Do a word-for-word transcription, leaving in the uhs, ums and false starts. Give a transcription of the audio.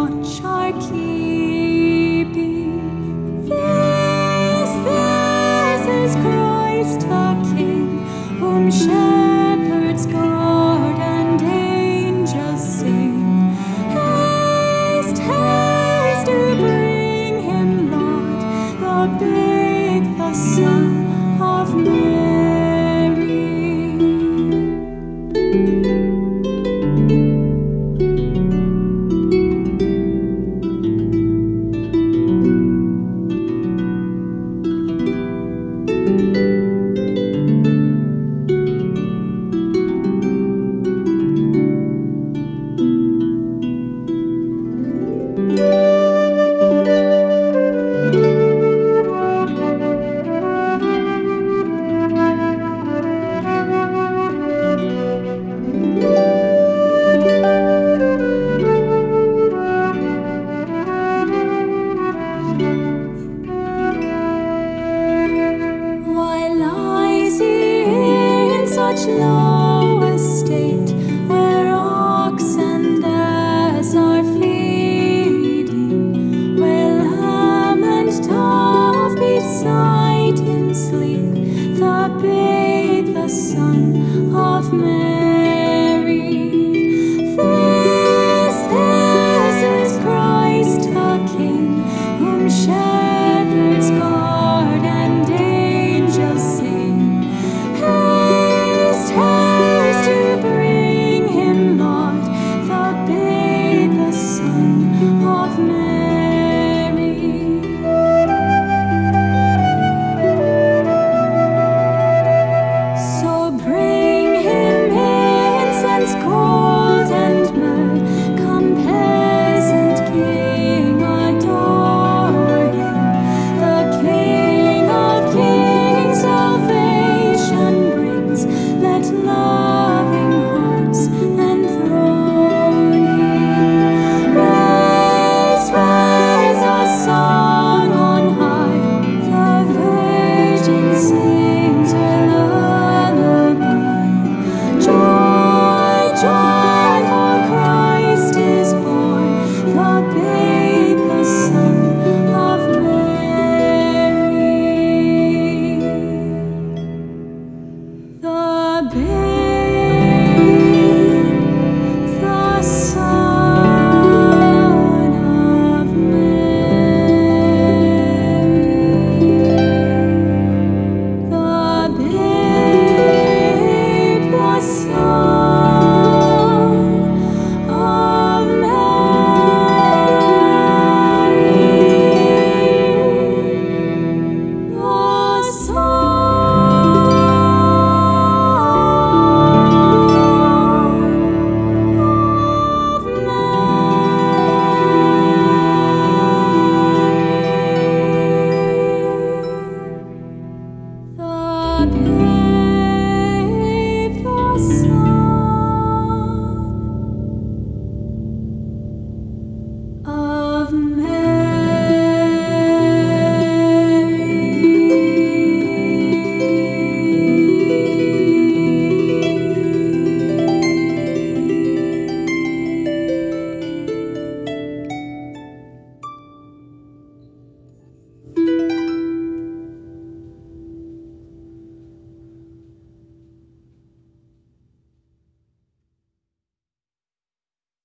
watch are keeping. This, this is Christ the King, whom shepherds guard and angels sing. Haste, haste to bring him, Lord, the babe, the Son of Mary. Such low estate, where ox and ass are feeding, where lamb and dove beside him sleep, the babe, the Son of Mary.